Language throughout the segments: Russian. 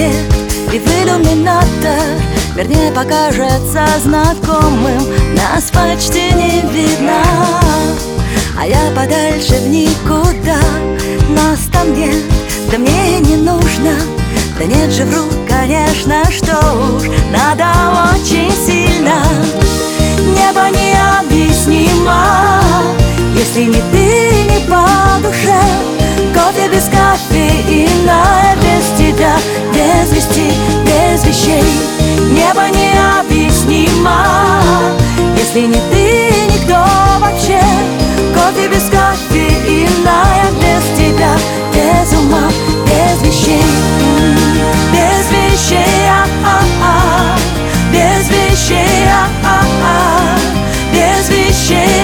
свет, и в иллюминатор, вернее, покажется знакомым. Нас почти не видно, а я подальше в никуда. Нас там нет, да мне и не нужно. Да нет же, вру, конечно, что уж надо очень сильно. Небо необъяснимо, если не ты, не по душе. Кофе без кофеина, без тебя, без вести, без вещей. Небо необъяснимо, если не ты, никто вообще. Кофе без кофеина, без тебя, без ума, без вещей. Без вещей, без вещей, без вещей.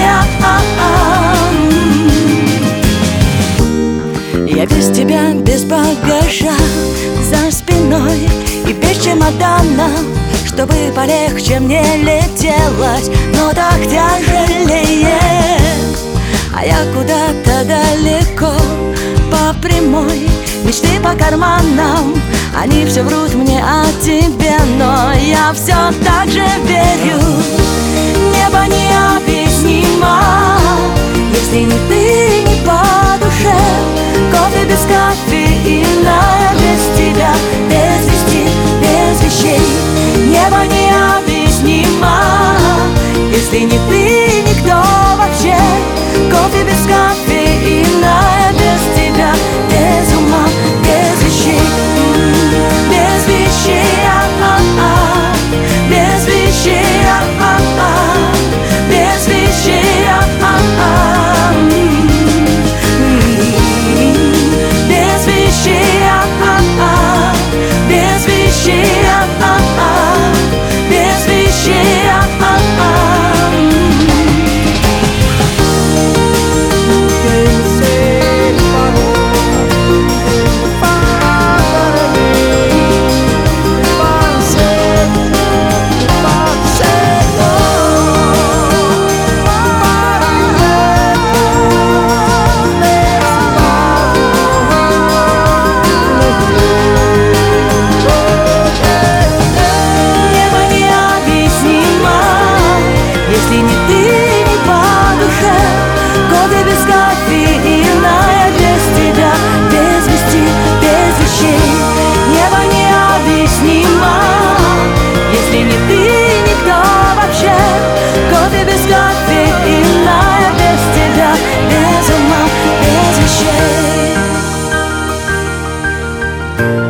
Я без тебя, без багажа за спиной и без чемодана, чтобы полегче мне летелось, но так тяжелее. А я куда-то далеко по прямой, мечты по карманам, они все врут мне о тебе, но я все так же верю. Небо необъяснимо, если не ты, не по душе. Кофе без кофеина, без тебя, без вести, без вещей. Небо необъяснимо, если не ты, никто вообще. Кофе без кофеина, без тебя, без ума, без вещей. Без вещей, без вещей, без вещей. Без вещей, без вещей, без вещей. Если не ты, не по душе. Кофе без кофеина, без тебя, без вести, без вещей. Небо необъяснимо, если не ты, никто вообще. Кофе без кофеина, без тебя, без ума, без вещей.